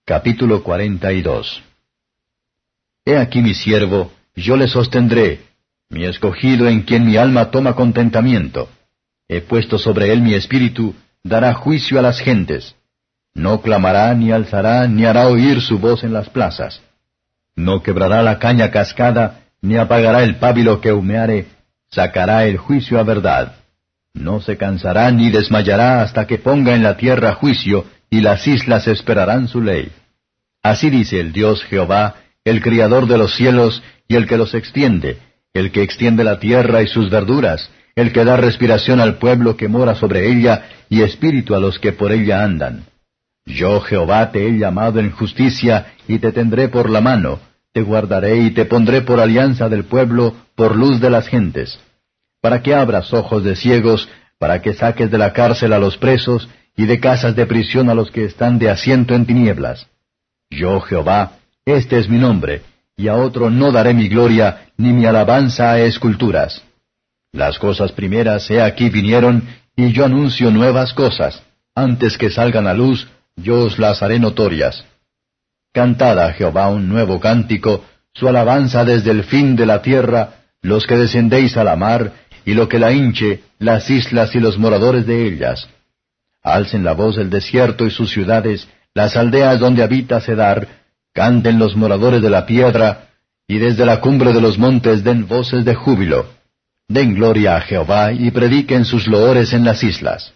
Capítulo 42. He aquí mi siervo, yo le sostendré, mi escogido en quien mi alma toma contentamiento. He puesto sobre él mi espíritu, dará juicio a las gentes. No clamará, ni alzará, ni hará oír su voz en las plazas. No quebrará la caña cascada, ni apagará el pábilo que humeare, sacará el juicio a verdad. No se cansará ni desmayará hasta que ponga en la tierra juicio, y las islas esperarán su ley. Así dice el Dios Jehová, el Criador de los cielos, y el que los extiende, el que extiende la tierra y sus verduras, el que da respiración al pueblo que mora sobre ella, y espíritu a los que por ella andan. Yo Jehová te he llamado en justicia, y te tendré por la mano, te guardaré y te pondré por alianza del pueblo, por luz de las gentes, para que abras ojos de ciegos, para que saques de la cárcel a los presos, y de casas de prisión a los que están de asiento en tinieblas. Yo Jehová, este es mi nombre, y a otro no daré mi gloria, ni mi alabanza a esculturas. Las cosas primeras he aquí vinieron, y yo anuncio nuevas cosas. Antes que salgan a luz, yo os las haré notorias. Cantad a Jehová un nuevo cántico, su alabanza desde el fin de la tierra, los que descendéis a la mar, y lo que la hinche, las islas y los moradores de ellas. Alcen la voz el desierto y sus ciudades, las aldeas donde habita Cedar, canten los moradores de la piedra, y desde la cumbre de los montes den voces de júbilo. Den gloria a Jehová, y prediquen sus loores en las islas.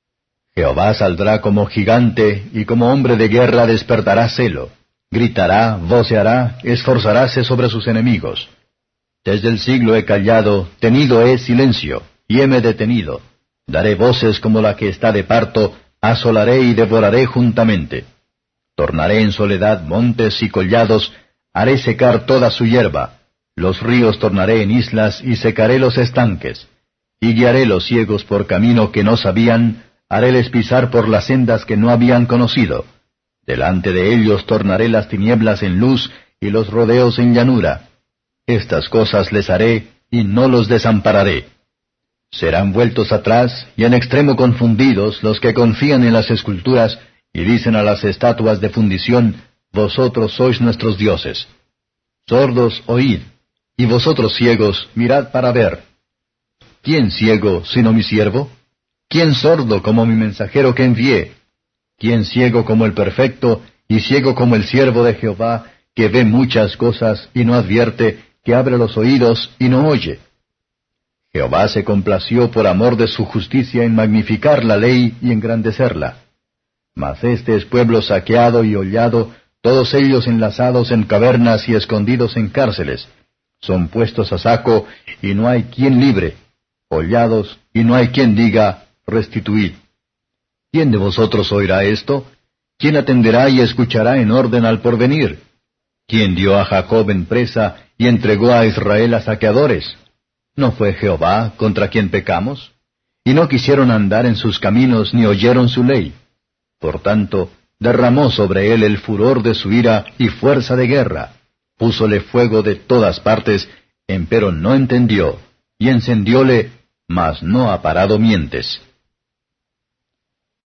Jehová saldrá como gigante, y como hombre de guerra despertará celo. Gritará, voceará, esforzaráse sobre sus enemigos. Desde el siglo he callado, tenido he silencio, y heme detenido. Daré voces como la que está de parto, asolaré y devoraré juntamente. Tornaré en soledad montes y collados, haré secar toda su hierba. Los ríos tornaré en islas y secaré los estanques. Y guiaré los ciegos por camino que no sabían, haréles pisar por las sendas que no habían conocido. Delante de ellos tornaré las tinieblas en luz y los rodeos en llanura. Estas cosas les haré, y no los desampararé. Serán vueltos atrás, y en extremo confundidos los que confían en las esculturas, y dicen a las estatuas de fundición, vosotros sois nuestros dioses. Sordos, oíd, y vosotros ciegos, mirad para ver. ¿Quién ciego, sino mi siervo? ¿Quién sordo como mi mensajero que envié? ¿Quién ciego como el perfecto, y ciego como el siervo de Jehová, que ve muchas cosas, y no advierte, que abre los oídos, y no oye? Jehová se complació por amor de su justicia en magnificar la ley y engrandecerla. Mas este es pueblo saqueado y hollado, todos ellos enlazados en cavernas y escondidos en cárceles. Son puestos a saco, y no hay quien libre, hollados, y no hay quien diga, restituid. ¿Quién de vosotros oirá esto? ¿Quién atenderá y escuchará en orden al porvenir? ¿Quién dio a Jacob en presa y entregó a Israel a saqueadores? ¿No fue Jehová contra quien pecamos? Y no quisieron andar en sus caminos ni oyeron su ley. Por tanto, derramó sobre él el furor de su ira y fuerza de guerra. Púsole fuego de todas partes, empero no entendió, y encendióle, mas no ha parado mientes.